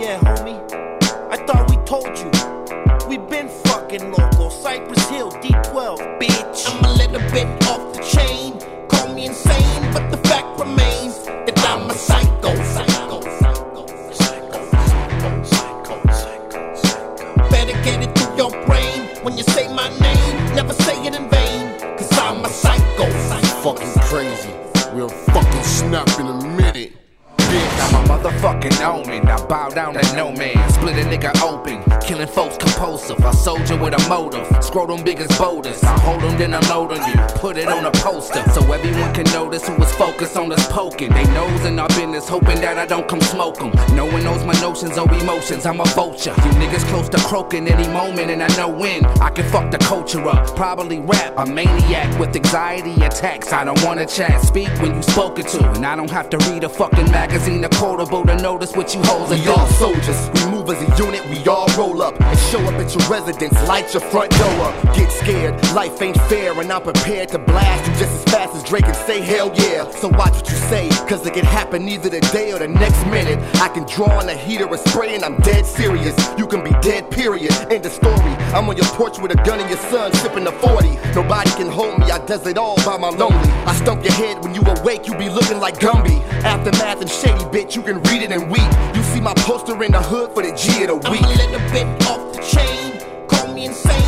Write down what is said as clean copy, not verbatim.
yeah, homie. I thought we told you. We been fucking local. Cypress Hill, D12, bitch. I'm a little bit off the chain. Call me insane, but the fact remains that I'm a psycho. Better get it through your brain when you say my name. Never say it in vain, cause I'm a psycho. Fucking crazy. We'll fucking snap in a minute. I'm a motherfucking omen. I bow down to no man. Split a nigga open. Killing folks compulsive. A soldier with a motive. Scrotum big as boulders. I hold them, then unload on you. Put it on a poster so everyone can notice who was focused on us poking. They nose in our business, hoping that I don't come smoke them. No one knows my notions or emotions. I'm a vulture. You niggas close to croaking any moment, and I know when I can fuck the culture up. Probably rap. A maniac with anxiety attacks. I don't wanna chat. Speak when you spoken to, and I don't have to read a fucking magazine. A quotable to notice what you hoes are We all soldiers, we move as a unit, we all roll up and show up at your residence, light your front door up. Get scared, life ain't fair, and I'm prepared to blast you just as fast as Drake and say hell yeah. So watch what you say, cause it can happen either today or the next minute. I can draw on a heater or spray and I'm dead serious. You can be dead, period, end of story. I'm on your porch with a gun and your son sipping the 40. Nobody can hold me, I does it all by my lonely. I stump your head when you awake, you be looking like Gumby. Aftermath and shady bitch, you can read it and weep. You see my poster in the hood for the G of the week. I'm a little bit off the chain, call me insane.